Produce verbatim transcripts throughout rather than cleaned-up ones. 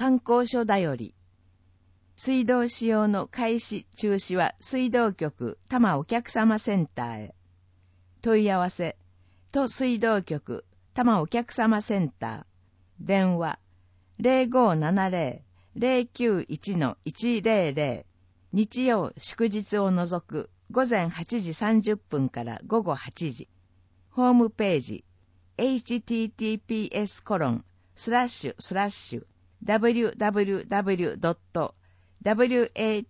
観光所だより。水道使用の開始中止は水道局多摩お客様センターへ。問い合わせ、都水道局多摩お客様センター。電話、ゼロごーななゼロ ゼロきゅういちのいちゼロゼロ。日曜祝日を除く午前はちじさんじゅっぷんから午後はちじ。ホームページ、エイチティーティーピーエスコロンスラッシュスラッシュダブリューダブリューダブリュードットワー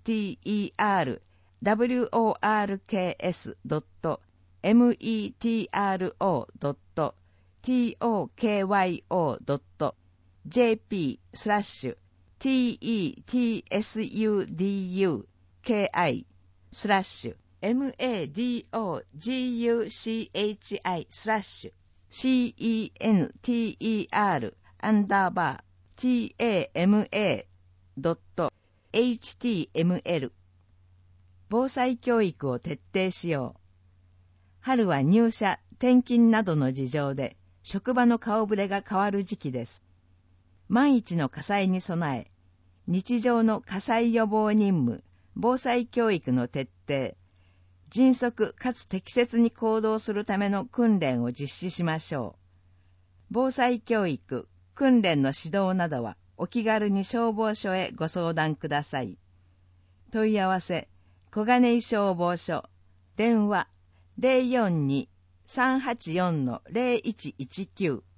ケーエスドットメトロドットトクドットジェーピースラッシュ ティーイーティーエスユーディーユーケーアイ スラッシュ メドグスラッシュ シーイーエヌティーイーアール アンダーバー タマ ドット エイチティーエムエル 防災教育を徹底しよう。春は入社、転勤などの事情で職場の顔ぶれが変わる時期です。万一の火災に備え、日常の火災予防任務、防災教育の徹底、迅速かつ適切に行動するための訓練を実施しましょう。防災教育、訓練の指導などはお気軽に消防署へご相談ください。問い合わせ、小金井消防署、電話 ゼロよんに さんはちよん ゼロいちいちきゅう